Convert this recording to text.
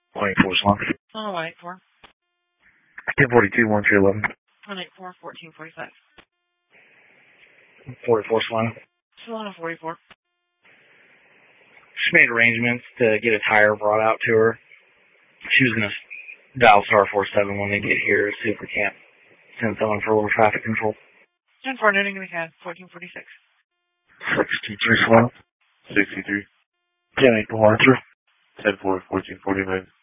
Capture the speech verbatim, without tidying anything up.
one eight four Salon. Oh, one eight four. ten forty-two, one three eleven. one eight four, fourteen forty-five. forty-four Salon. Solana forty-four. She made arrangements to get a tire brought out to her. She was going to dial star four seven when they get here, see if we can't send someone for a little traffic control. ten four, Newton, we can. fourteen forty-six. sixty-three Salon. sixty-three. ten eight four, one three. ten four, fourteen forty-nine.